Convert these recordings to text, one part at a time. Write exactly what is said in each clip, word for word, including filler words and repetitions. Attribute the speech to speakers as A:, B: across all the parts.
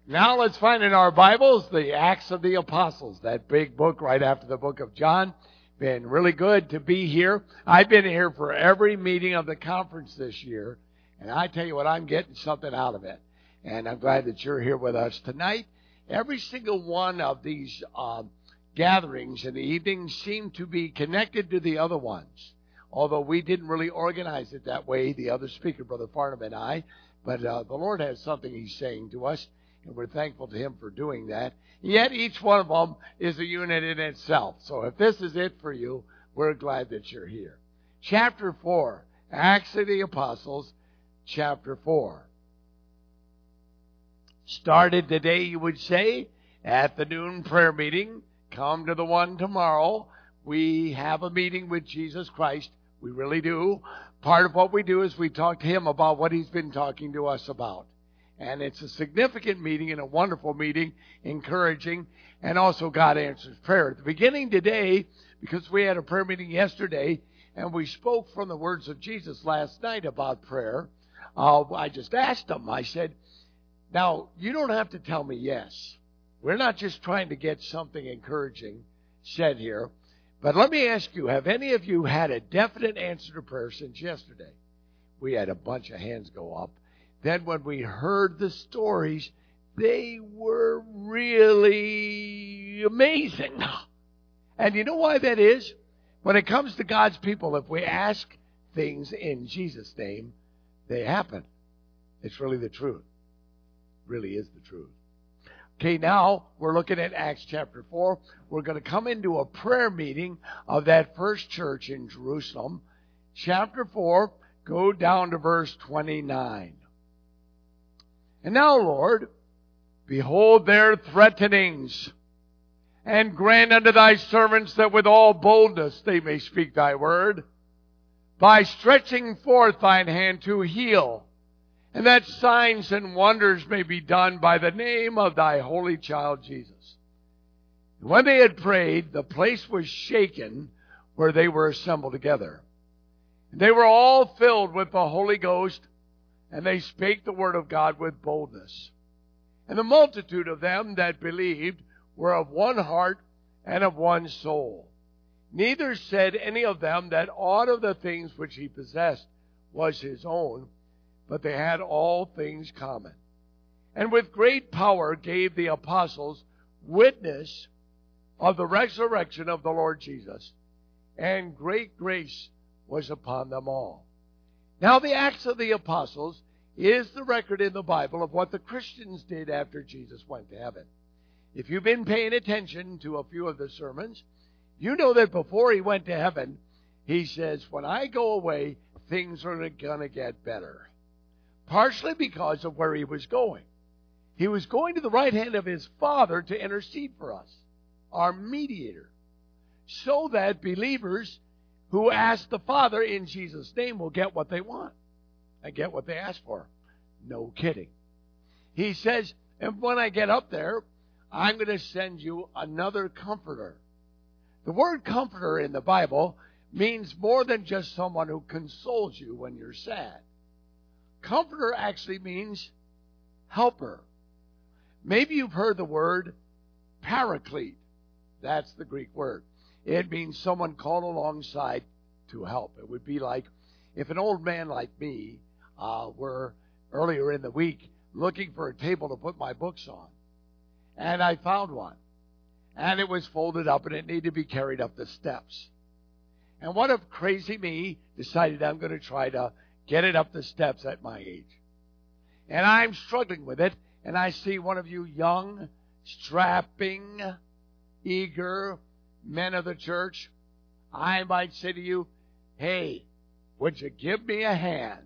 A: Now let's find in our Bibles the Acts of the Apostles, that big book right after the book of John. Been really good to be here. I've been here for every meeting of the conference this year, and I tell you what, I'm getting something out of it. And I'm glad that you're here with us tonight. Every single one of these uh, gatherings in the evening seem to be connected to the other ones, although we didn't really organize it that way, the other speaker, Brother Farnham and I. But uh, the Lord has something He's saying to us, and we're thankful to Him for doing that. Yet each one of them is a unit in itself. So if this is it for you, we're glad that you're here. Chapter four, Acts of the Apostles, chapter four. Started today, you would say, at the noon prayer meeting. Come to the one tomorrow. We have a meeting with Jesus Christ. We really do. Part of what we do is we talk to Him about what He's been talking to us about. And it's a significant meeting and a wonderful meeting, encouraging, and also God answers prayer. At the beginning today, because we had a prayer meeting yesterday, and we spoke from the words of Jesus last night about prayer, uh, I just asked them, I said, now, you don't have to tell me yes. We're not just trying to get something encouraging said here. But let me ask you, have any of you had a definite answer to prayer since yesterday? We had a bunch of hands go up. Then when we heard the stories, they were really amazing. And you know why that is? When it comes to God's people, if we ask things in Jesus' name, they happen. It's really the truth. Really is the truth. Okay, now we're looking at Acts chapter four. We're going to come into a prayer meeting of that first church in Jerusalem. Chapter four, go down to verse twenty-nine. And now, Lord, behold their threatenings, and grant unto thy servants that with all boldness they may speak thy word, by stretching forth thine hand to heal, and that signs and wonders may be done by the name of thy holy child Jesus. And when they had prayed, the place was shaken where they were assembled together. And they were all filled with the Holy Ghost, and they spake the word of God with boldness. And the multitude of them that believed were of one heart and of one soul. Neither said any of them that aught of the things which he possessed was his own, but they had all things common. And with great power gave the apostles witness of the resurrection of the Lord Jesus, and great grace was upon them all. Now the Acts of the Apostles is the record in the Bible of what the Christians did after Jesus went to heaven. If you've been paying attention to a few of the sermons, you know that before he went to heaven, he says, when I go away, things are going to get better. Partially because of where he was going. He was going to the right hand of his Father to intercede for us, our mediator, so that believers who ask the Father in Jesus' name will get what they want and get what they ask for. No kidding. He says, and when I get up there, I'm going to send you another comforter. The word comforter in the Bible means more than just someone who consoles you when you're sad. Comforter actually means helper. Maybe you've heard the word paraclete. That's the Greek word. It means someone called alongside to help. It would be like if an old man like me uh, were earlier in the week looking for a table to put my books on. And I found one. And it was folded up and it needed to be carried up the steps. And what if crazy me decided I'm going to try to get it up the steps at my age? And I'm struggling with it. And I see one of you young, strapping, eager men of the church. I might say to you, hey, would you give me a hand?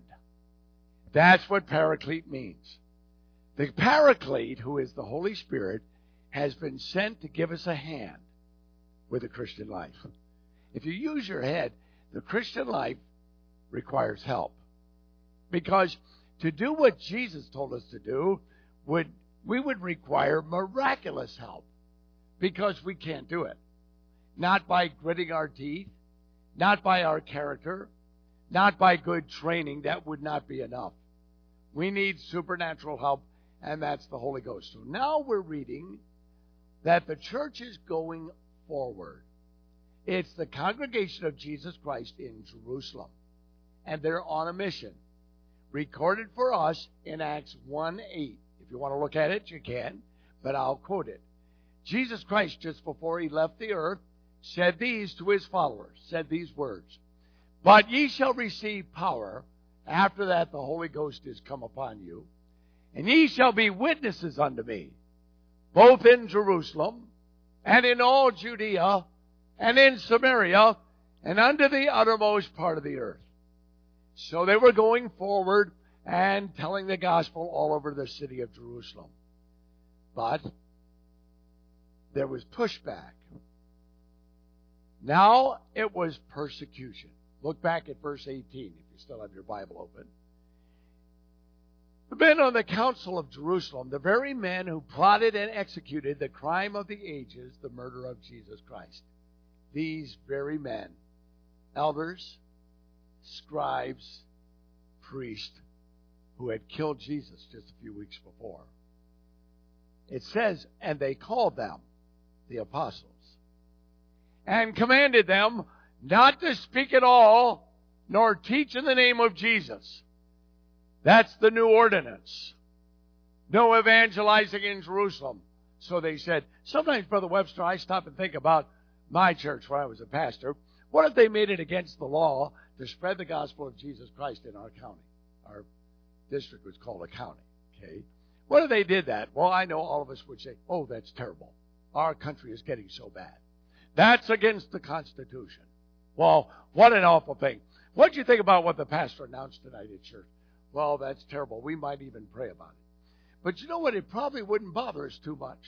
A: That's what paraclete means. The paraclete, who is the Holy Spirit, has been sent to give us a hand with the Christian life. If you use your head, the Christian life requires help. Because to do what Jesus told us to do, would we would require miraculous help. Because we can't do it. Not by gritting our teeth, not by our character, not by good training. That would not be enough. We need supernatural help, and that's the Holy Ghost. So now we're reading that the church is going forward. It's the congregation of Jesus Christ in Jerusalem, and they're on a mission. Recorded for us in Acts one eight. If you want to look at it, you can, but I'll quote it. Jesus Christ, just before he left the earth, said these to his followers, said these words, "But ye shall receive power. After that the Holy Ghost is come upon you, and ye shall be witnesses unto me, both in Jerusalem and in all Judea and in Samaria and unto the uttermost part of the earth." So they were going forward and telling the gospel all over the city of Jerusalem. But there was pushback. Now it was persecution. Look back at verse eighteen if you still have your Bible open. The men on the council of Jerusalem, the very men who plotted and executed the crime of the ages, the murder of Jesus Christ. These very men, elders, scribes, priests, who had killed Jesus just a few weeks before. It says, and they called them the apostles, and commanded them not to speak at all, nor teach in the name of Jesus. That's the new ordinance. No evangelizing in Jerusalem. So they said, sometimes, Brother Webster, I stop and think about my church where I was a pastor. What if they made it against the law to spread the gospel of Jesus Christ in our county? Our district was called a county. Okay. What if they did that? Well, I know all of us would say, oh, that's terrible. Our country is getting so bad. That's against the Constitution. Well, what an awful thing. What did you think about what the pastor announced tonight at church? Well, that's terrible. We might even pray about it. But you know what? It probably wouldn't bother us too much.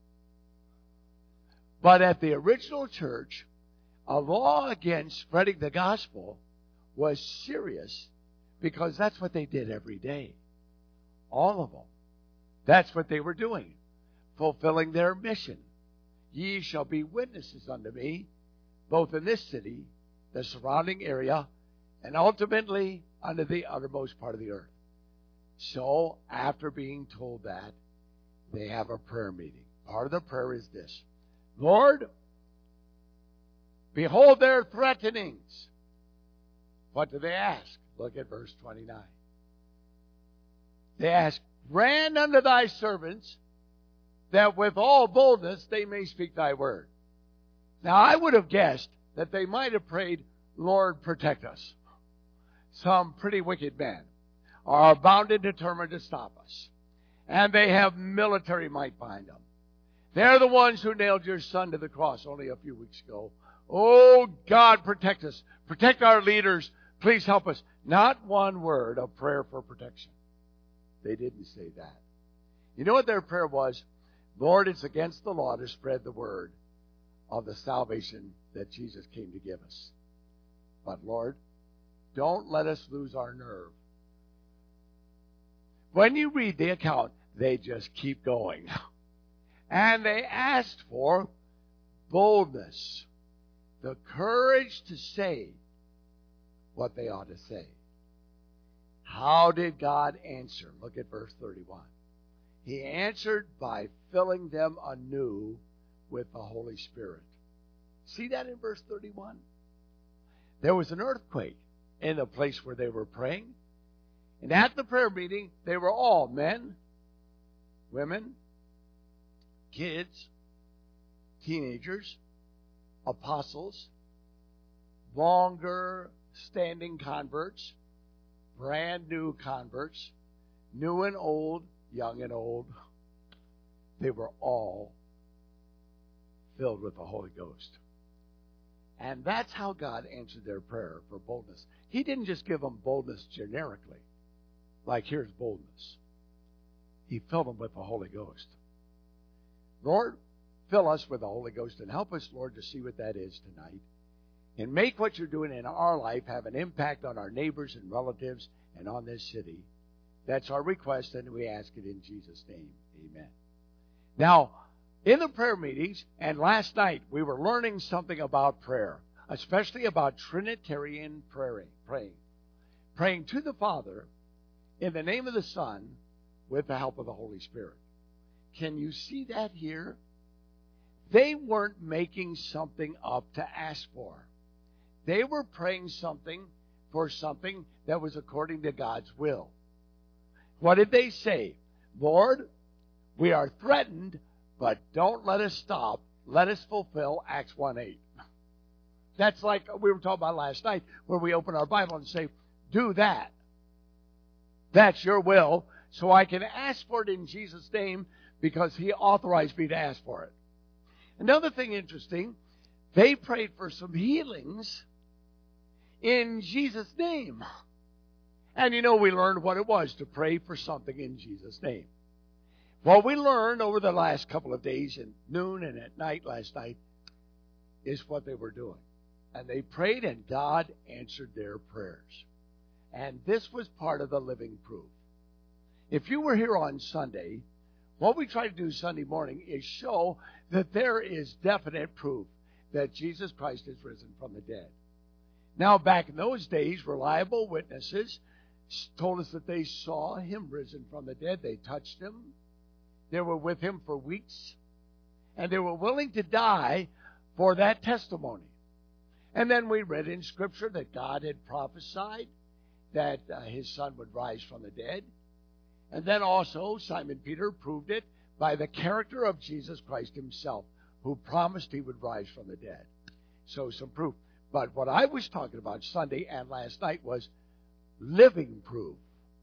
A: But at the original church, a law against spreading the gospel was serious because that's what they did every day. All of them. That's what they were doing. Fulfilling their mission. Ye shall be witnesses unto me, both in this city, the surrounding area, and ultimately unto the uttermost part of the earth. So, after being told that, they have a prayer meeting. Part of the prayer is this: Lord, behold their threatenings. What do they ask? Look at verse twenty-nine. They ask, grant unto thy servants that with all boldness they may speak thy word. Now, I would have guessed that they might have prayed, Lord, protect us. Some pretty wicked men are bound and determined to stop us. And they have military might behind them. They're the ones who nailed your son to the cross only a few weeks ago. Oh, God, protect us. Protect our leaders. Please help us. Not one word of prayer for protection. They didn't say that. You know what their prayer was? Lord, it's against the law to spread the word of the salvation that Jesus came to give us. But Lord, don't let us lose our nerve. When you read the account, they just keep going. And they asked for boldness, the courage to say what they ought to say. How did God answer? Look at verse thirty-one. He answered by filling them anew with the Holy Spirit. See that in verse thirty-one? There was an earthquake in the place where they were praying. And at the prayer meeting, they were all men, women, kids, teenagers, apostles, longer standing converts, brand new converts, new and old, young and old. They were all filled with the Holy Ghost. And that's how God answered their prayer for boldness. He didn't just give them boldness generically, like here's boldness. He filled them with the Holy Ghost. Lord, fill us with the Holy Ghost and help us, Lord, to see what that is tonight. And make what you're doing in our life have an impact on our neighbors and relatives and on this city. That's our request, and we ask it in Jesus' name. Amen. Now, in the prayer meetings, and last night, we were learning something about prayer, especially about Trinitarian praying. Praying, praying to the Father in the name of the Son with the help of the Holy Spirit. Can you see that here? They weren't making something up to ask for. They were praying something for something that was according to God's will. What did they say? Lord, we are threatened, but don't let us stop. Let us fulfill Acts one eight. That's like we were talking about last night, where we open our Bible and say, do that. That's your will, so I can ask for it in Jesus' name because He authorized me to ask for it. Another thing interesting, they prayed for some healings in Jesus' name. And you know, we learned what it was to pray for something in Jesus' name. What we learned over the last couple of days, at noon and at night last night, is what they were doing. And they prayed, and God answered their prayers. And this was part of the living proof. If you were here on Sunday, what we try to do Sunday morning is show that there is definite proof that Jesus Christ is risen from the dead. Now, back in those days, reliable witnesses told us that they saw Him risen from the dead. They touched Him. They were with Him for weeks. And they were willing to die for that testimony. And then we read in Scripture that God had prophesied that uh, His Son would rise from the dead. And then also Simon Peter proved it by the character of Jesus Christ Himself, who promised He would rise from the dead. So some proof. But what I was talking about Sunday and last night was living proof.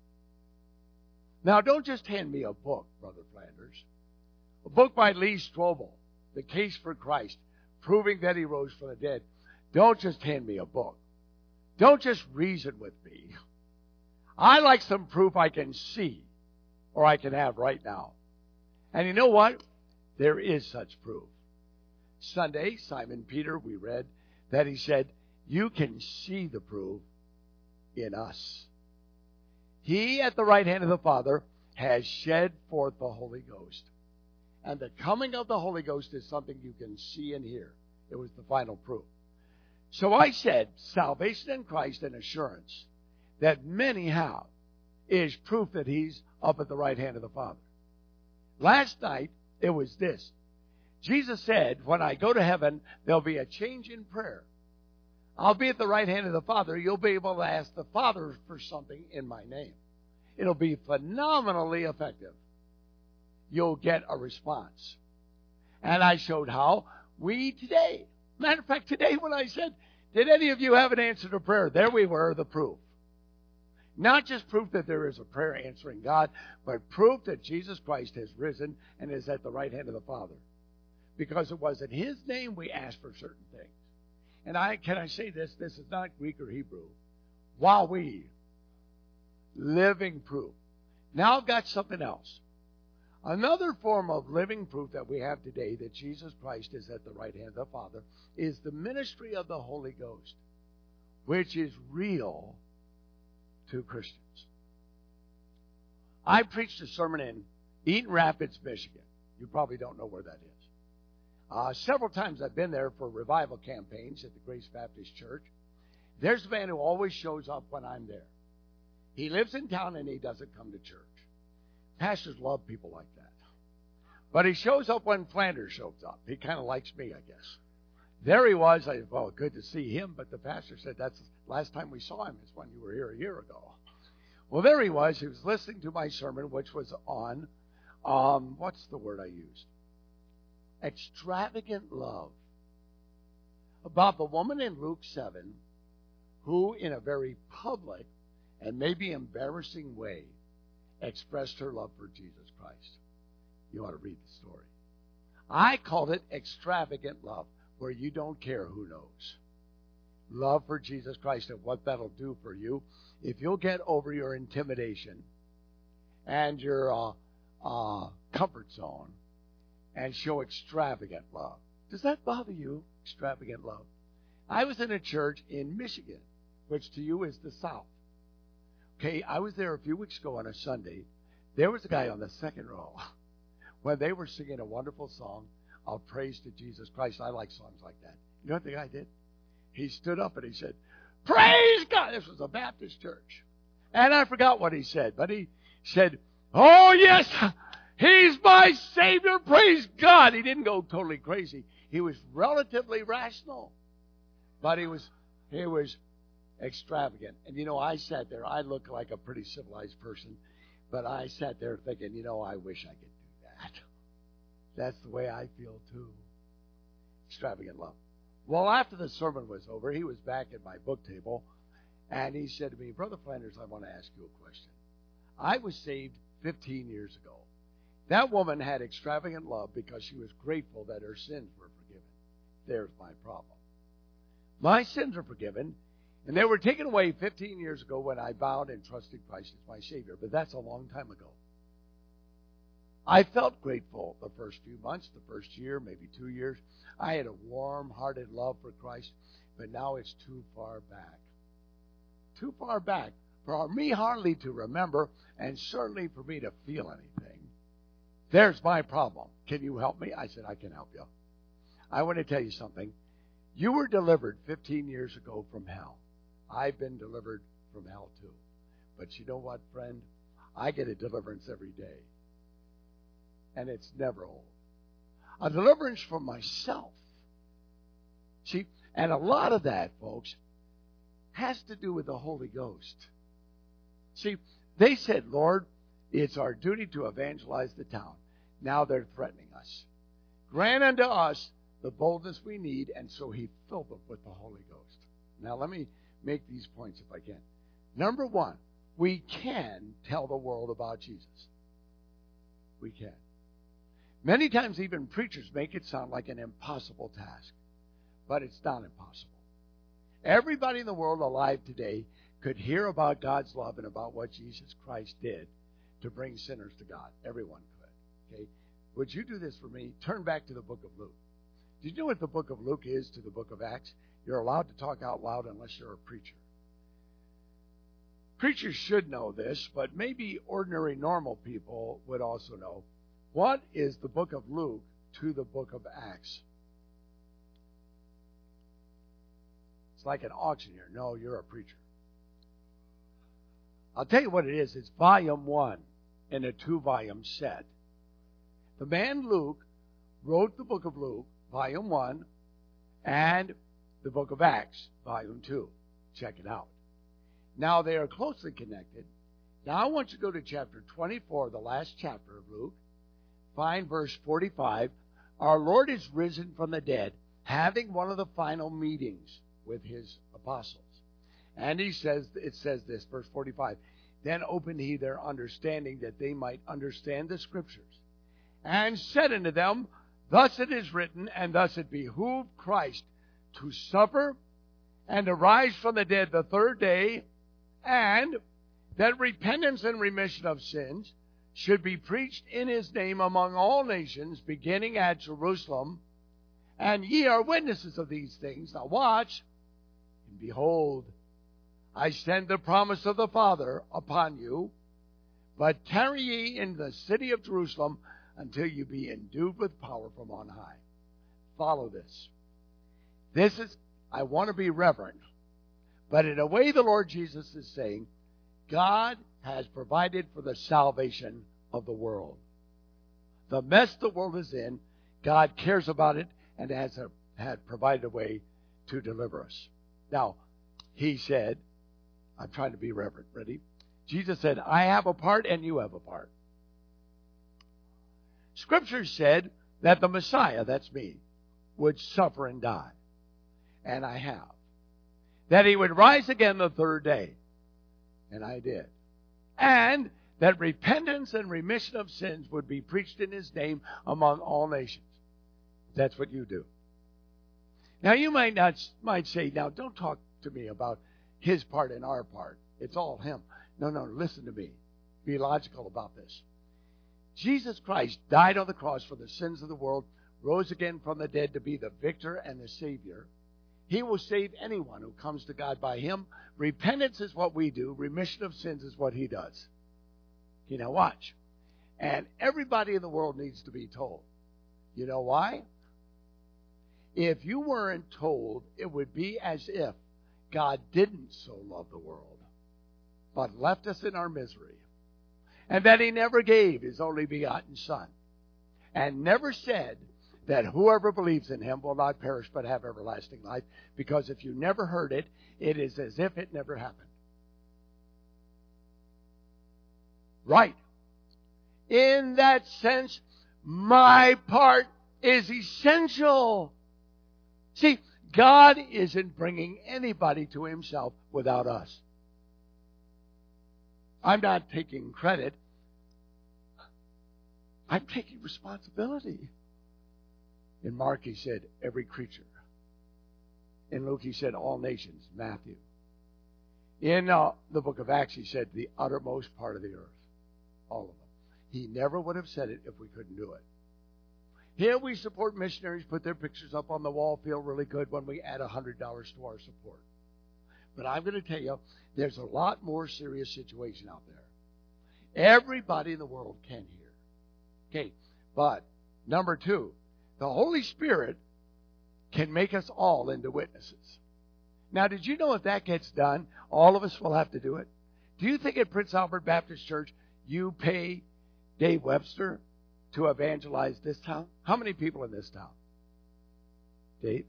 A: Now, don't just hand me a book, Brother Flanders. A book by Lee Strobel, The Case for Christ, proving that He rose from the dead. Don't just hand me a book. Don't just reason with me. I like some proof I can see or I can have right now. And you know what? There is such proof. Sunday, Simon Peter, we read that he said, you can see the proof in us. He, at the right hand of the Father, has shed forth the Holy Ghost. And the coming of the Holy Ghost is something you can see and hear. It was the final proof. So I said, salvation in Christ and assurance that many have is proof that He's up at the right hand of the Father. Last night, it was this. Jesus said, when I go to heaven, there'll be a change in prayer. I'll be at the right hand of the Father. You'll be able to ask the Father for something in my name. It'll be phenomenally effective. You'll get a response. And I showed how we today, matter of fact, today when I said, did any of you have an answer to prayer? There we were, the proof. Not just proof that there is a prayer answering God, but proof that Jesus Christ has risen and is at the right hand of the Father. Because it was in His name we asked for certain things. And I can I say this? This is not Greek or Hebrew. Wowee. Living proof. Now I've got something else. Another form of living proof that we have today that Jesus Christ is at the right hand of the Father is the ministry of the Holy Ghost, which is real to Christians. I preached a sermon in Eaton Rapids, Michigan. You probably don't know where that is. Uh, several times I've been there for revival campaigns at the Grace Baptist Church. There's a man who always shows up when I'm there. He lives in town and he doesn't come to church. Pastors love people like that. But he shows up when Flanders shows up. He kind of likes me, I guess. There he was. I said, well, good to see him. But the pastor said, that's the last time we saw him is when you were here a year ago. Well, there he was. He was listening to my sermon, which was on, um, what's the word I used? Extravagant love. About the woman in Luke seven who, in a very public and maybe embarrassing way, expressed her love for Jesus Christ. You ought to read the story. I called it extravagant love, where you don't care who knows. Love for Jesus Christ and what that'll do for you if you'll get over your intimidation and your uh, uh, comfort zone and show extravagant love. Does that bother you, extravagant love? I was in a church in Michigan, which to you is the South. Okay, I was there a few weeks ago on a Sunday. There was a guy on the second row when they were singing a wonderful song of praise to Jesus Christ. I like songs like that. You know what the guy did? He stood up and he said, praise God. This was a Baptist church. And I forgot what he said, but he said, Oh, yes, He's my Savior. Praise God. He didn't go totally crazy. He was relatively rational, but he was he was extravagant. And, you know, I sat there. I look like a pretty civilized person, but I sat there thinking, you know, I wish I could do that. That's the way I feel, too. Extravagant love. Well, after the sermon was over, he was back at my book table, and he said to me, Brother Flanders, I want to ask you a question. I was saved fifteen years ago. That woman had extravagant love because she was grateful that her sins were forgiven. There's my problem. My sins are forgiven, and they were taken away fifteen years ago when I bowed and trusted Christ as my Savior, but that's a long time ago. I felt grateful the first few months, the first year, maybe two years. I had a warm-hearted love for Christ, but now it's too far back. Too far back for me hardly to remember, and certainly for me to feel anything. There's my problem. Can you help me? I said, I can help you. I want to tell you something. You were delivered fifteen years ago from hell. I've been delivered from hell too. But you know what, friend? I get a deliverance every day. And it's never old. A deliverance from myself. See, and a lot of that, folks, has to do with the Holy Ghost. See, they said, Lord, it's our duty to evangelize the town. Now they're threatening us. Grant unto us the boldness we need, and so he filled them with the Holy Ghost. Now let me make these points if I can. Number one, we can tell the world about Jesus. We can. Many times even preachers make it sound like an impossible task, but it's not impossible. Everybody in the world alive today could hear about God's love and about what Jesus Christ did to bring sinners to God. Everyone could. Okay? Would you do this for me? Turn back to the book of Luke. Did you know what the book of Luke is to the book of Acts? You're allowed to talk out loud unless you're a preacher. Preachers should know this, but maybe ordinary normal people would also know. What is the book of Luke to the book of Acts? It's like an auctioneer. No, you're a preacher. I'll tell you what it is. It's volume one in a two-volume set. The man Luke wrote the book of Luke, volume one, and the book of Acts, volume two. Check it out. Now, they are closely connected. Now, I want you to go to chapter twenty-four, the last chapter of Luke. Find verse forty-five. Our Lord is risen from the dead, having one of the final meetings with his apostles. And he says, it says this, verse forty-five, Then opened he their understanding that they might understand the Scriptures, and said unto them, Thus it is written, and thus it behooved Christ to suffer and to rise from the dead the third day, and that repentance and remission of sins should be preached in his name among all nations, beginning at Jerusalem. And ye are witnesses of these things. Now watch, and behold, I send the promise of the Father upon you, but tarry ye in the city of Jerusalem until you be endued with power from on high. Follow this. This is, I want to be reverent, but in a way the Lord Jesus is saying, God has provided for the salvation of the world. The mess the world is in, God cares about it and has a, had provided a way to deliver us. Now, he said, I'm trying to be reverent. Ready? Jesus said, I have a part and you have a part. Scripture said that the Messiah, that's me, would suffer and die. And I have. That he would rise again the third day. And I did. And that repentance and remission of sins would be preached in his name among all nations. That's what you do. Now you might not might say, now don't talk to me about his part and our part. It's all him. No, no, listen to me. Be logical about this. Jesus Christ died on the cross for the sins of the world, rose again from the dead to be the victor and the Savior. He will save anyone who comes to God by him. Repentance is what we do. Remission of sins is what he does. You know, watch. And everybody in the world needs to be told. You know why? If you weren't told, it would be as if God didn't so love the world, but left us in our misery. And that he never gave his only begotten Son. And never said that whoever believes in him will not perish but have everlasting life. Because if you never heard it, it is as if it never happened. Right. In that sense, my part is essential. See, God isn't bringing anybody to himself without us. I'm not taking credit. I'm taking responsibility. In Mark, he said, every creature. In Luke, he said, all nations. Matthew. In uh, the book of Acts, he said, the uttermost part of the earth. All of them. He never would have said it if we couldn't do it. Here we support missionaries, put their pictures up on the wall, feel really good when we add one hundred dollars to our support. But I'm going to tell you, there's a lot more serious situation out there. Everybody in the world can hear. Okay, but number two, the Holy Spirit can make us all into witnesses. Now, did you know if that gets done, all of us will have to do it? Do you think at Prince Albert Baptist Church you pay Dave Webster to evangelize this town? How many people in this town? Dave?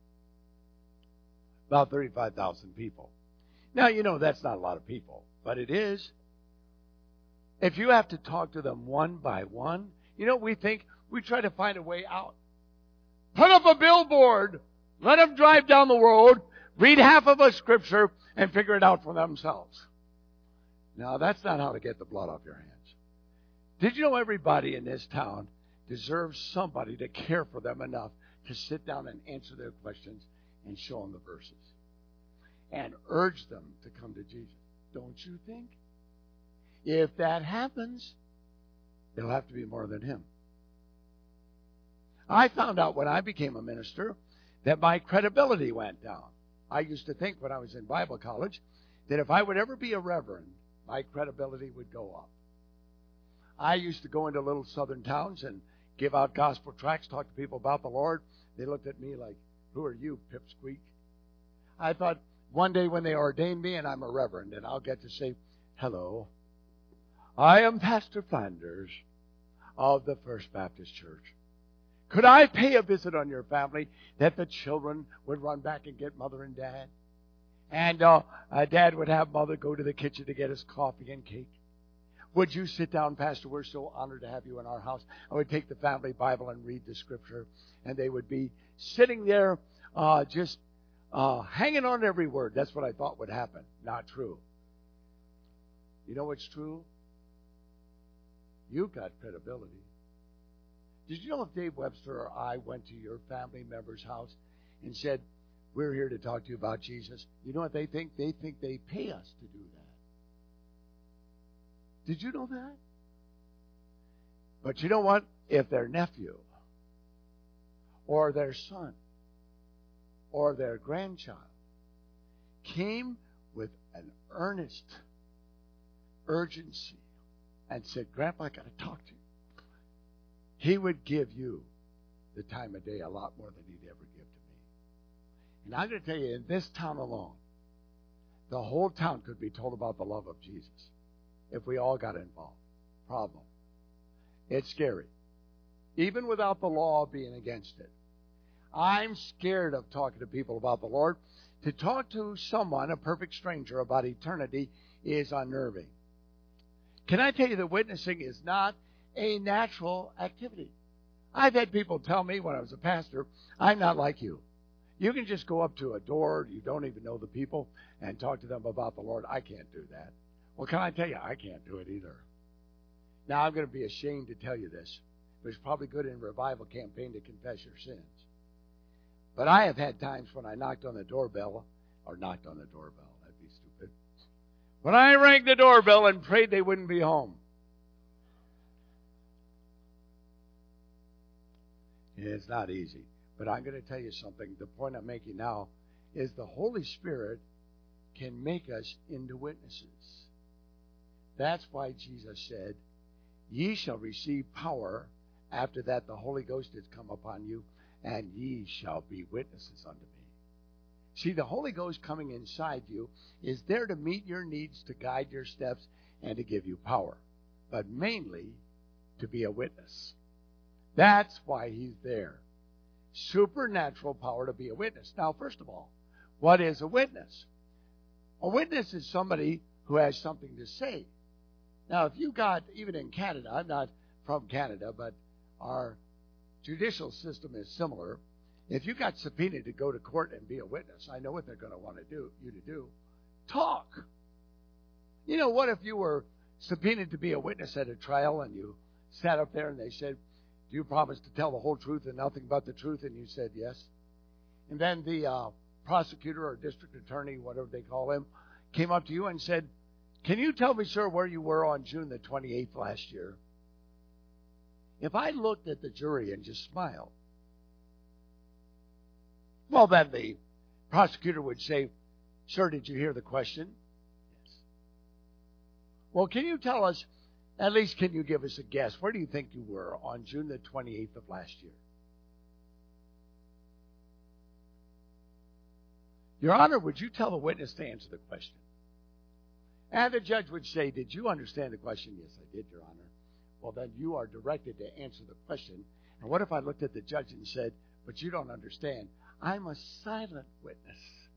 A: About thirty-five thousand people. Now, you know that's not a lot of people, but it is. If you have to talk to them one by one, you know, we think we try to find a way out. Put up a billboard. Let them drive down the road, read half of a scripture, and figure it out for themselves. Now, that's not how to get the blood off your hands. Did you know everybody in this town deserves somebody to care for them enough to sit down and answer their questions and show them the verses and urge them to come to Jesus? Don't you think? If that happens, it'll have to be more than him. I found out when I became a minister that my credibility went down. I used to think when I was in Bible college that if I would ever be a reverend, my credibility would go up. I used to go into little southern towns and give out gospel tracts, talk to people about the Lord. They looked at me like, who are you, pipsqueak? I thought one day when they ordained me and I'm a reverend and I'll get to say, hello, I am Pastor Flanders of the First Baptist Church. Could I pay a visit on your family that the children would run back and get mother and dad? And uh, uh, dad would have mother go to the kitchen to get us coffee and cake. Would you sit down, Pastor? We're so honored to have you in our house. I would take the family Bible and read the scripture, and they would be sitting there uh, just uh, hanging on every word. That's what I thought would happen. Not true. You know what's true? You've got credibility. Did you know if Dave Webster or I went to your family member's house and said, we're here to talk to you about Jesus, you know what they think? They think they pay us to do that. Did you know that? But you know what? If their nephew or their son or their grandchild came with an earnest urgency and said, Grandpa, I got to talk to you, he would give you the time of day a lot more than he'd ever give to me. And I'm going to tell you, in this town alone, the whole town could be told about the love of Jesus if we all got involved. Problem. It's scary. Even without the law being against it. I'm scared of talking to people about the Lord. To talk to someone, a perfect stranger, about eternity is unnerving. Can I tell you that witnessing is not a natural activity? I've had people tell me when I was a pastor, I'm not like you. You can just go up to a door, you don't even know the people, and talk to them about the Lord. I can't do that. Well, can I tell you, I can't do it either. Now, I'm going to be ashamed to tell you this, but it's probably good in a revival campaign to confess your sins. But I have had times when I knocked on the doorbell, or knocked on the doorbell, that'd be stupid. When I rang the doorbell and prayed they wouldn't be home. It's not easy. But I'm going to tell you something. The point I'm making now is the Holy Spirit can make us into witnesses. That's why Jesus said, ye shall receive power. After that, the Holy Ghost is come upon you, and ye shall be witnesses unto me. See, the Holy Ghost coming inside you is there to meet your needs, to guide your steps, and to give you power. but mainly to be a witness. That's why he's there. Supernatural power to be a witness. Now, first of all, what is a witness? A witness is somebody who has something to say. Now, if you got, even in Canada, I'm not from Canada, but our judicial system is similar. If you got subpoenaed to go to court and be a witness, I know what they're going to want to do, you to do. Talk. You know, what if you were subpoenaed to be a witness at a trial and you sat up there and they said, do you promise to tell the whole truth and nothing but the truth? And you said yes. And then the uh, prosecutor or district attorney, whatever they call him, came up to you and said, can you tell me, sir, where you were on June the twenty-eighth last year? If I looked at the jury and just smiled, well, then the prosecutor would say, sir, did you hear the question? Yes. Well, can you tell us, at least can you give us a guess, where do you think you were on June the twenty-eighth of last year? Your Honor, would you tell the witness to answer the question? And the judge would say, did you understand the question? Yes, I did, Your Honor. Well, then you are directed to answer the question. And what if I looked at the judge and said, but you don't understand? I'm a silent witness.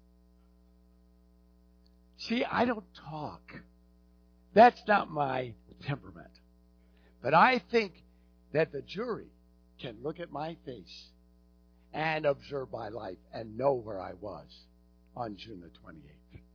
A: See, I don't talk. That's not my temperament. But I think that the jury can look at my face and observe my life and know where I was on June the twenty-eighth.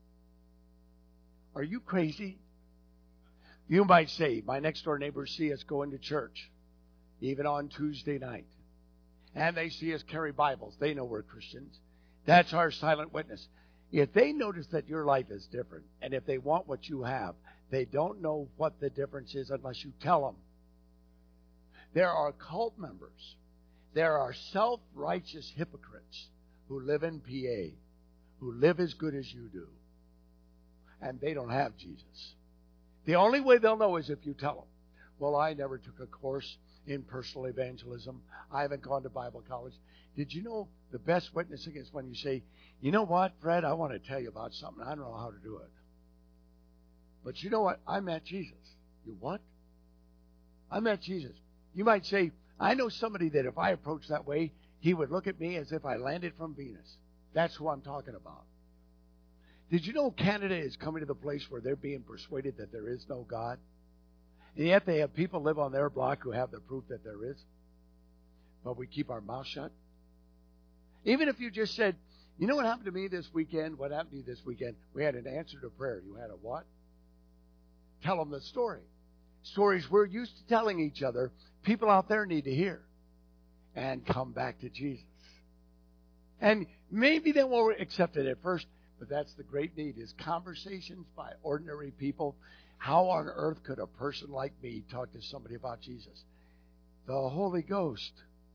A: Are you crazy? You might say, my next door neighbors see us going to church, even on Tuesday night. And they see us carry Bibles. They know we're Christians. That's our silent witness. If they notice that your life is different, and if they want what you have, they don't know what the difference is unless you tell them. There are cult members. There are self-righteous hypocrites who live in P A, who live as good as you do. And they don't have Jesus. The only way they'll know is if you tell them. Well, I never took a course in personal evangelism. I haven't gone to Bible college. Did you know the best witnessing is when you say, you know what, Fred, I want to tell you about something. I don't know how to do it. But you know what? I met Jesus. You what? I met Jesus. You might say, I know somebody that if I approached that way, he would look at me as if I landed from Venus. That's who I'm talking about. Did you know Canada is coming to the place where they're being persuaded that there is no God? And yet they have people live on their block who have the proof that there is. But we keep our mouth shut. Even if you just said, you know what happened to me this weekend? What happened to you this weekend? We had an answer to prayer. You had a what? Tell them the story. Stories we're used to telling each other, people out there need to hear. And come back to Jesus. And maybe they won't accept it at first, but that's the great need, is conversations by ordinary people. How on earth could a person like me talk to somebody about Jesus? The Holy Ghost.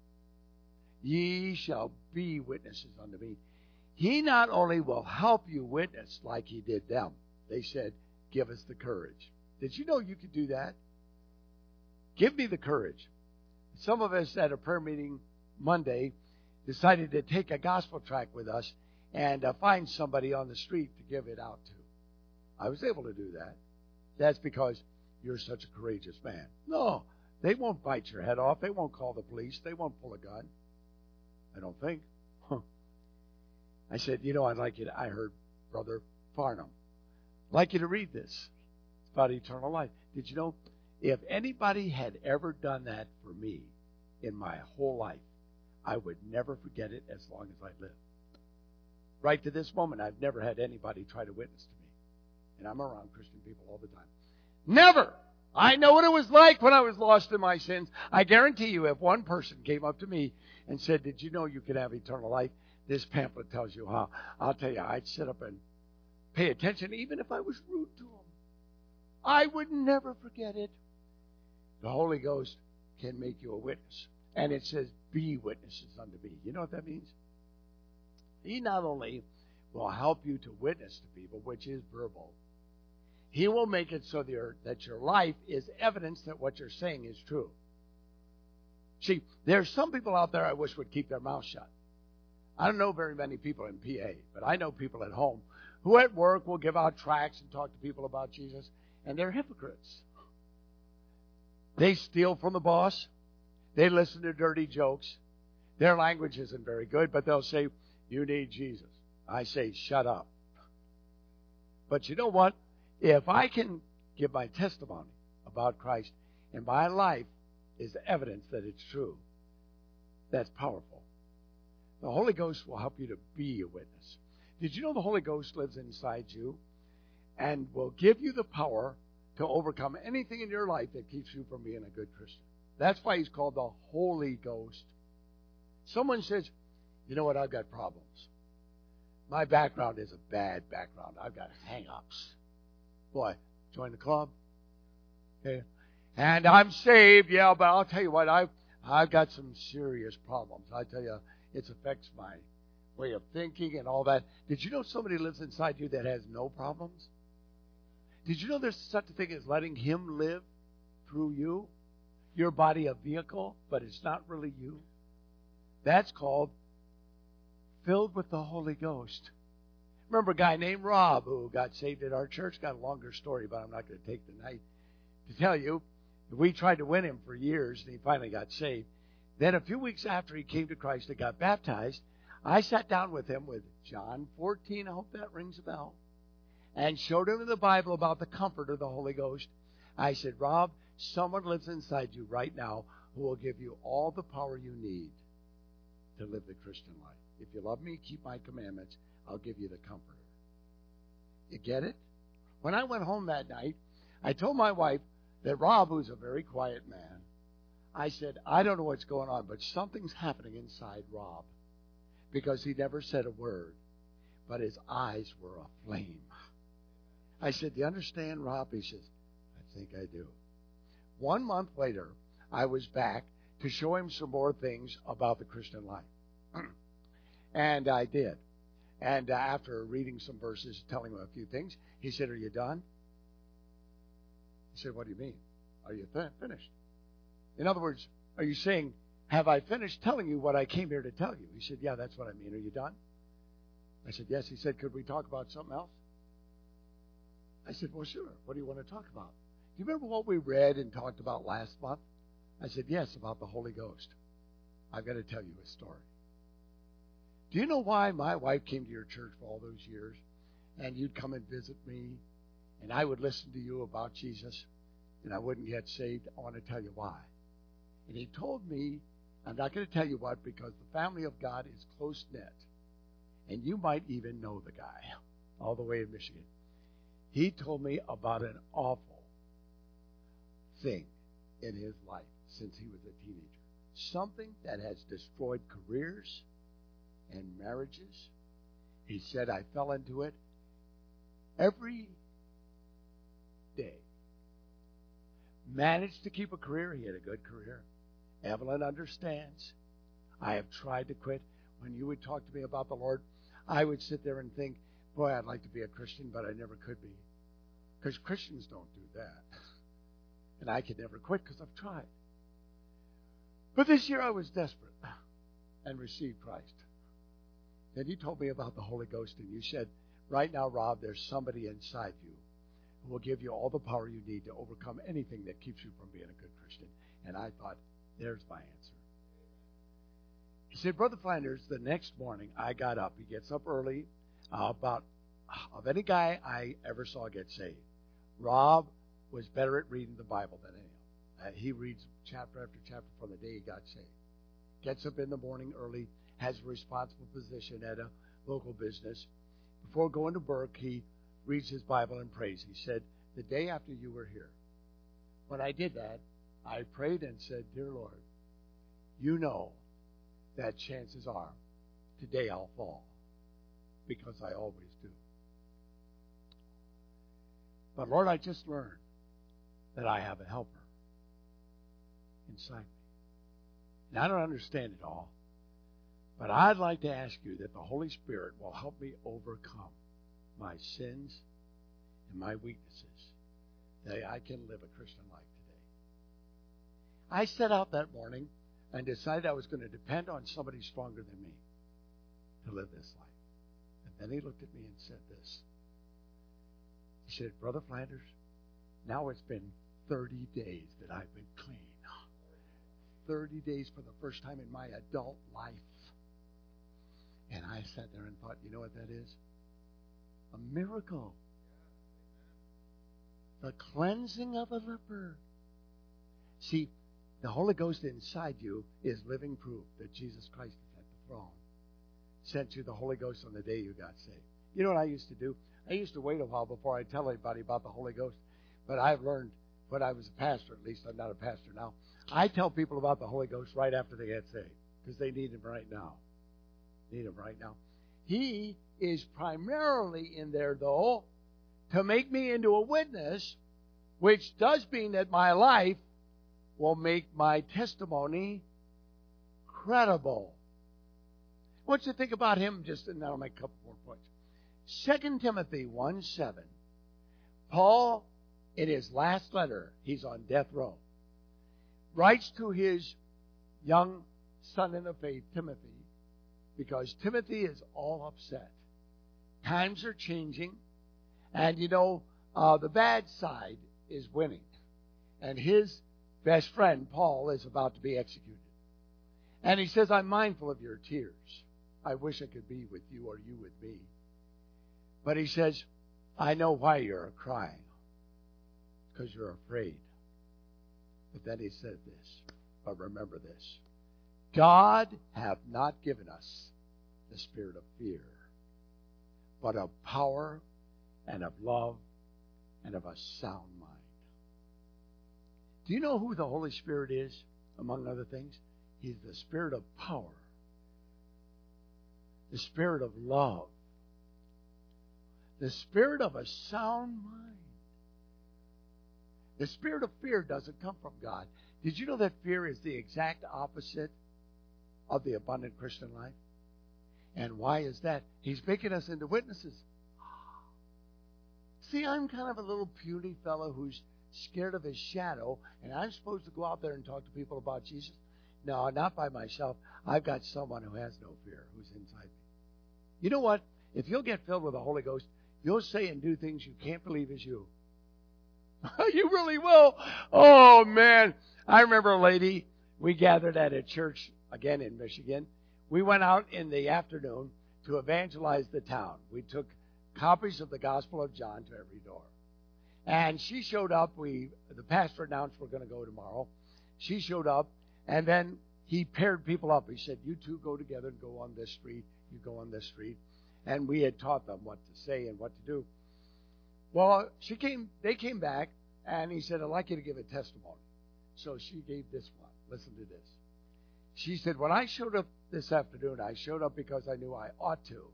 A: Ye shall be witnesses unto me. He not only will help you witness like he did them. They said, give us the courage. Did you know you could do that? Give me the courage. Some of us at a prayer meeting Monday decided to take a gospel tract with us and uh, find somebody on the street to give it out to. I was able to do that. That's because you're such a courageous man. No, they won't bite your head off. They won't call the police. They won't pull a gun. I don't think. Huh. I said, you know, I'd like you to, I heard Brother Farnham, I'd like you to read this. It's about eternal life. Did you know, if anybody had ever done that for me in my whole life, I would never forget it as long as I live. Right to this moment, I've never had anybody try to witness to me. And I'm around Christian people all the time. Never! I know what it was like when I was lost in my sins. I guarantee you, if one person came up to me and said, did you know you could have eternal life? This pamphlet tells you how. I'll tell you, I'd sit up and pay attention even if I was rude to them. I would never forget it. The Holy Ghost can make you a witness. And it says, be witnesses unto me. You know what that means? He not only will help you to witness to people, which is verbal, he will make it so that your life is evidence that what you're saying is true. See, there's some people out there I wish would keep their mouth shut. I don't know very many people in P A, but I know people at home who at work will give out tracts and talk to people about Jesus, and they're hypocrites. They steal from the boss. They listen to dirty jokes. Their language isn't very good, but they'll say, you need Jesus. I say, shut up. But you know what? If I can give my testimony about Christ and my life is evidence that it's true, that's powerful. The Holy Ghost will help you to be a witness. Did you know the Holy Ghost lives inside you and will give you the power to overcome anything in your life that keeps you from being a good Christian? That's why he's called the Holy Ghost. Someone says, you know what, I've got problems. My background is a bad background. I've got hang-ups. Boy, join the club. Okay. And I'm saved, yeah, but I'll tell you what, I've, I've got some serious problems. I tell you, it affects my way of thinking and all that. Did you know somebody lives inside you that has no problems? Did you know there's such a thing as letting Him live through you? Your body a vehicle, but it's not really you. That's called filled with the Holy Ghost. Remember a guy named Rob who got saved at our church? Got a longer story, but I'm not going to take the night to tell you. We tried to win him for years, and he finally got saved. Then a few weeks after he came to Christ and got baptized, I sat down with him with John fourteen, I hope that rings a bell, and showed him in the Bible about the comfort of the Holy Ghost. I said, Rob, someone lives inside you right now who will give you all the power you need to live the Christian life. If you love me, keep my commandments, I'll give you the comforter. You get it? When I went home that night, I told my wife that Rob, who's a very quiet man, I said, I don't know what's going on, but something's happening inside Rob. Because he never said a word, but his eyes were aflame. I said, do you understand, Rob? He says, I think I do. One month later, I was back to show him some more things about the Christian life. And I did. And uh, after reading some verses, telling him a few things, he said, are you done? He said, what do you mean? Are you th- finished? In other words, are you saying, have I finished telling you what I came here to tell you? He said, yeah, that's what I mean. Are you done? I said, yes. He said, could we talk about something else? I said, well, sure. What do you want to talk about? Do you remember what we read and talked about last month? I said, yes, about the Holy Ghost. I've got to tell you a story. Do you know why my wife came to your church for all those years? And you'd come and visit me, and I would listen to you about Jesus, and I wouldn't get saved. I want to tell you why. And he told me, I'm not going to tell you what, because the family of God is close-knit. And you might even know the guy, all the way in Michigan. He told me about an awful thing in his life since he was a teenager. Something that has destroyed careers and marriages. He said, I fell into it every day. Managed to keep a career. He had a good career. Evelyn understands. I have tried to quit. When you would talk to me about the Lord, I would sit there and think, boy, I'd like to be a Christian, but I never could be. Because Christians don't do that. And I could never quit because I've tried. But this year I was desperate and received Christ. Then you told me about the Holy Ghost, and you said, right now, Rob, there's somebody inside you who will give you all the power you need to overcome anything that keeps you from being a good Christian. And I thought, there's my answer. He said, Brother Flanders, the next morning I got up. He gets up early. Uh, about of any guy I ever saw get saved, Rob was better at reading the Bible than anyone. Uh, he reads chapter after chapter from the day he got saved. Gets up in the morning early, has a responsible position at a local business. Before going to work, he reads his Bible and prays. He said, the day after you were here, when I did that, I prayed and said, Dear Lord, you know that chances are today I'll fall, because I always do. But Lord, I just learned that I have a helper inside me. And I don't understand it all, but I'd like to ask you that the Holy Spirit will help me overcome my sins and my weaknesses, that I can live a Christian life today. I set out that morning and decided I was going to depend on somebody stronger than me to live this life. And then he looked at me and said this. He said, Brother Flanders, now it's been thirty days that I've been clean. thirty days for the first time in my adult life. And I sat there and thought, you know what that is? A miracle. The cleansing of a leper. See, the Holy Ghost inside you is living proof that Jesus Christ is at the throne. Sent you the Holy Ghost on the day you got saved. You know what I used to do? I used to wait a while before I tell anybody about the Holy Ghost. But I've learned, when I was a pastor, at least I'm not a pastor now, I tell people about the Holy Ghost right after they get saved. Because they need Him right now. Need Him right now. He is primarily in there, though, to make me into a witness, which does mean that my life will make my testimony credible. I want you to think about him just, and I'll make a couple more points. Second Timothy one seven. Paul, in his last letter, he's on death row, writes to his young son in the faith, Timothy, because Timothy is all upset. Times are changing, and you know, uh, the bad side is winning. And his best friend, Paul, is about to be executed. And he says, I'm mindful of your tears. I wish I could be with you or you with me. But he says, I know why you're crying. Because you're afraid. But then he said this. But remember this. God hath not given us the spirit of fear, but of power and of love and of a sound mind. Do you know who the Holy Spirit is, among other things? He's the spirit of power, the spirit of love, the spirit of a sound mind. The spirit of fear doesn't come from God. Did you know that fear is the exact opposite of the abundant Christian life? And why is that? He's making us into witnesses. See, I'm kind of a little puny fellow who's scared of his shadow, and I'm supposed to go out there and talk to people about Jesus? No, not by myself. I've got someone who has no fear, who's inside me. You know what? If you'll get filled with the Holy Ghost, you'll say and do things you can't believe is you. You really will. Oh, man. I remember a lady, we gathered at a church, again in Michigan. We went out in the afternoon to evangelize the town. We took copies of the Gospel of John to every door. And she showed up. We, the pastor announced we're going to go tomorrow. She showed up, and then he paired people up. He said, you two go together and go on this street. You go on this street. And we had taught them what to say and what to do. Well, she came. They came back, and he said, I'd like you to give a testimony. So she gave this one. Listen to this. She said, when I showed up this afternoon, I showed up because I knew I ought to.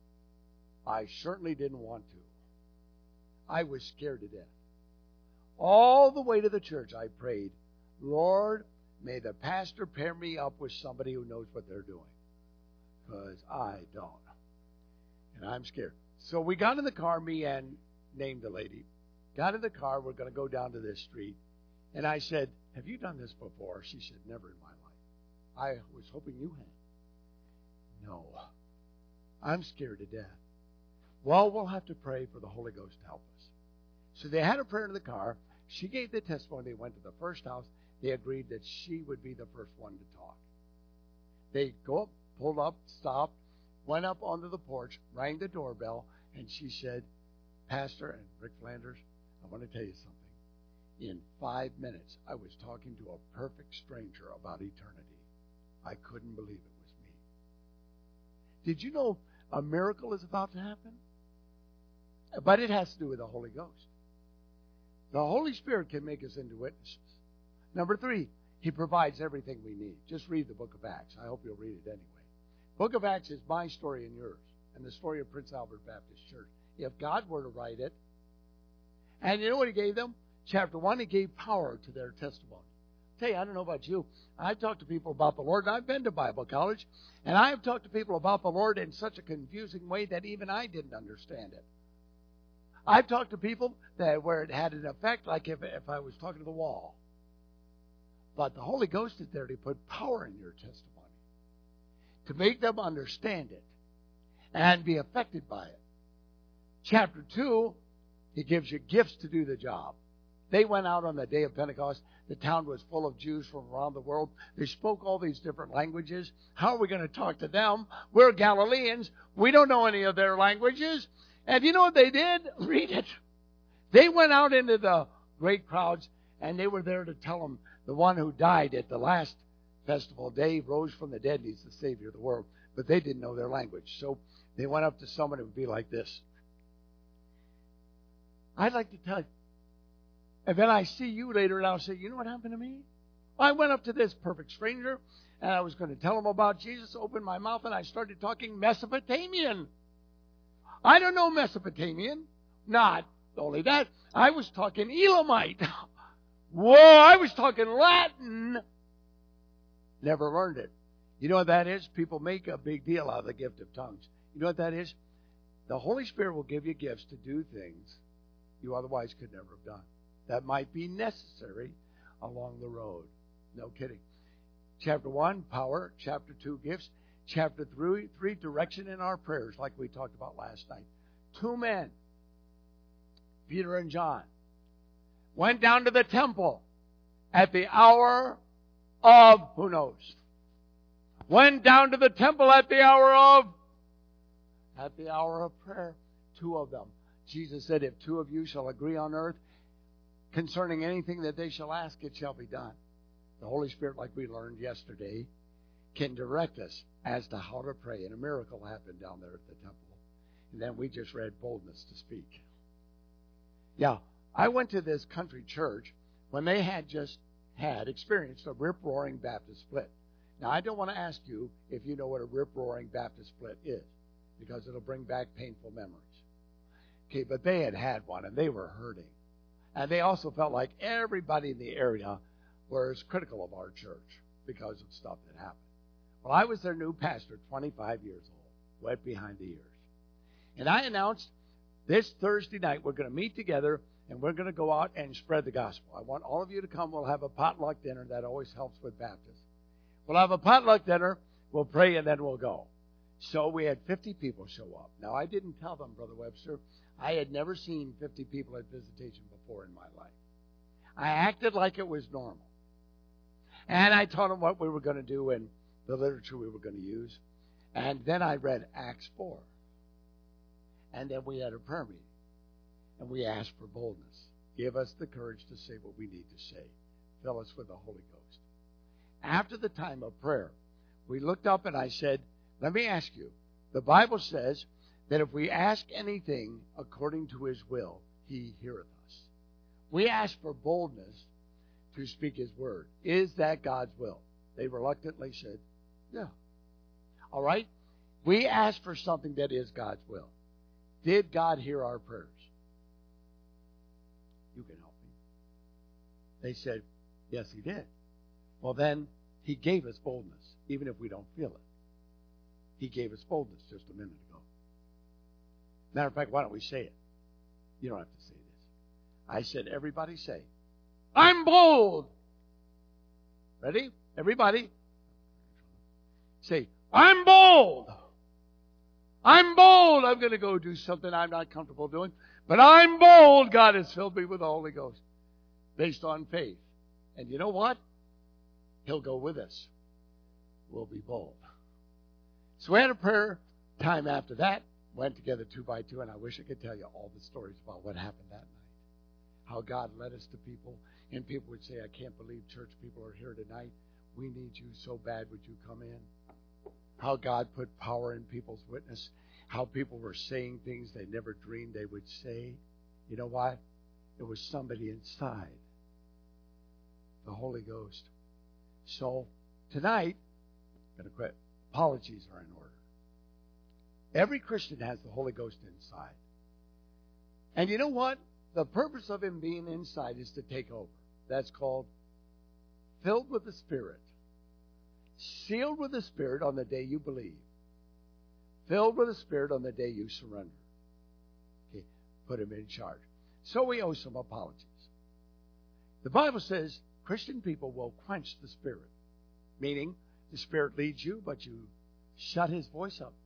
A: I certainly didn't want to. I was scared to death. All the way to the church, I prayed, Lord, may the pastor pair me up with somebody who knows what they're doing. Because I don't. And I'm scared. So we got in the car, me and named the lady. Got in the car, we're going to go down to this street. And I said, have you done this before? She said, never in my life. I was hoping you had. No. I'm scared to death. Well, we'll have to pray for the Holy Ghost to help us. So they had a prayer in the car. She gave the testimony. They went to the first house. They agreed that she would be the first one to talk. They go up, pulled up, stopped, went up onto the porch, rang the doorbell, and she said, Pastor and Rick Flanders, I want to tell you something. In five minutes, I was talking to a perfect stranger about eternity. I couldn't believe it was me. Did you know a miracle is about to happen? But it has to do with the Holy Ghost. The Holy Spirit can make us into witnesses. Number three, He provides everything we need. Just read the book of Acts. I hope you'll read it anyway. Book of Acts is my story and yours, and the story of Prince Albert Baptist Church. If God were to write it, and you know what He gave them? Chapter one, He gave power to their testimony. I tell you, I don't know about you. I've talked to people about the Lord, and I've been to Bible college, and I have talked to people about the Lord in such a confusing way that even I didn't understand it. I've talked to people that where it had an effect, like if, if I was talking to the wall. But the Holy Ghost is there to put power in your testimony, to make them understand it and be affected by it. Chapter two, He gives you gifts to do the job. They went out on the day of Pentecost. The town was full of Jews from around the world. They spoke all these different languages. How are we going to talk to them? We're Galileans. We don't know any of their languages. And you know what they did? Read it. They went out into the great crowds, and they were there to tell them the one who died at the last festival day rose from the dead, and he's the Savior of the world. But they didn't know their language. So they went up to someone who would be like this. I'd like to tell you. And then I see you later, and I'll say, you know what happened to me? I went up to this perfect stranger, and I was going to tell him about Jesus, opened my mouth, and I started talking Mesopotamian. I don't know Mesopotamian. Not only that, I was talking Elamite. Whoa, I was talking Latin. Never learned it. You know what that is? People make a big deal out of the gift of tongues. You know what that is? The Holy Spirit will give you gifts to do things you otherwise could never have done. That might be necessary along the road. No kidding. Chapter one, power. Chapter two, gifts. Chapter three, three, direction in our prayers, like we talked about last night. Two men, Peter and John, went down to the temple at the hour of, who knows? Went down to the temple at the hour of, at the hour of prayer. Two of them. Jesus said, if two of you shall agree on earth concerning anything that they shall ask, it shall be done. The Holy Spirit, like we learned yesterday, can direct us as to how to pray. And a miracle happened down there at the temple. And then we just read boldness to speak. Yeah, I went to this country church when they had just had experienced a rip-roaring Baptist split. Now, I don't want to ask you if you know what a rip-roaring Baptist split is, because it'll bring back painful memories. Okay, but they had had one, and they were hurting. And they also felt like everybody in the area was critical of our church because of stuff that happened. Well, I was their new pastor, twenty-five years old, wet behind the ears. And I announced this Thursday night we're going to meet together, and we're going to go out and spread the gospel. I want all of you to come. We'll have a potluck dinner. That always helps with Baptists. We'll have a potluck dinner. We'll pray, and then we'll go. So we had fifty people show up. Now, I didn't tell them, Brother Webster, I had never seen fifty people at visitation before in my life. I acted like it was normal. And I told them what we were going to do and the literature we were going to use. And then I read Acts four. And then we had a prayer meeting. And we asked for boldness. Give us the courage to say what we need to say. Fill us with the Holy Ghost. After the time of prayer, we looked up and I said, let me ask you. The Bible says that if we ask anything according to His will, He heareth us. We ask for boldness to speak His word. Is that God's will? They reluctantly said, yeah. All right? We ask for something that is God's will. Did God hear our prayers? You can help me. They said, yes, He did. Well, then, He gave us boldness, even if we don't feel it. He gave us boldness just a minute ago. Matter of fact, why don't we say it? You don't have to say this. I said, everybody say, I'm bold. Ready? Everybody? Say, I'm bold. I'm bold. I'm going to go do something I'm not comfortable doing. But I'm bold. God has filled me with the Holy Ghost. Based on faith. And you know what? He'll go with us. We'll be bold. So we had a prayer time after that. Went together two by two. And I wish I could tell you all the stories about what happened that night. How God led us to people. And people would say, I can't believe church people are here tonight. We need you so bad. Would you come in? How God put power in people's witness. How people were saying things they never dreamed they would say. You know why? It was somebody inside. The Holy Ghost. So, tonight, I'm going to quit. Apologies are in order. Every Christian has the Holy Ghost inside. And you know what? The purpose of Him being inside is to take over. That's called filled with the Spirit. Sealed with the Spirit on the day you believe. Filled with the Spirit on the day you surrender. Okay, put Him in charge. So we owe some apologies. The Bible says Christian people will quench the Spirit. Meaning, the Spirit leads you, but you shut His voice up.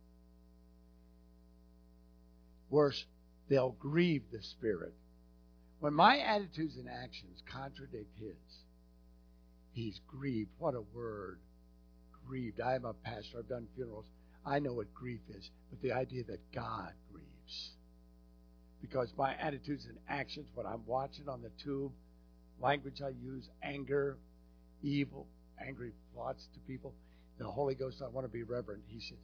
A: Worse, they'll grieve the Spirit When my attitudes and actions contradict his, he's grieved. What a word. Grieved. I am a pastor. I've done funerals. I know what grief is. But the idea that God grieves. Because my attitudes and actions, what I'm watching on the tube, language I use, anger, evil, angry thoughts to people, the Holy Ghost, I want to be reverent. He says,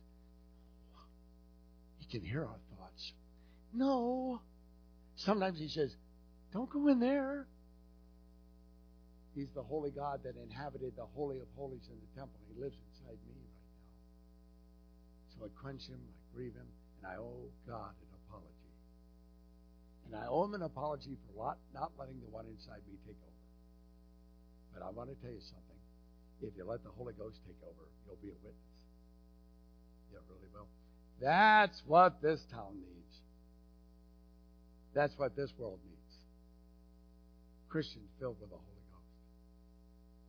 A: he can hear our thoughts. No. Sometimes he says, don't go in there. He's the holy God that inhabited the Holy of Holies in the temple. He lives inside me right now. So I quench him, I grieve him, and I owe God an apology. And I owe him an apology for not letting the one inside me take over. But I want to tell you something. If you let the Holy Ghost take over, you'll be a witness. You really will. That's what this town needs. That's what this world needs. Christians filled with the Holy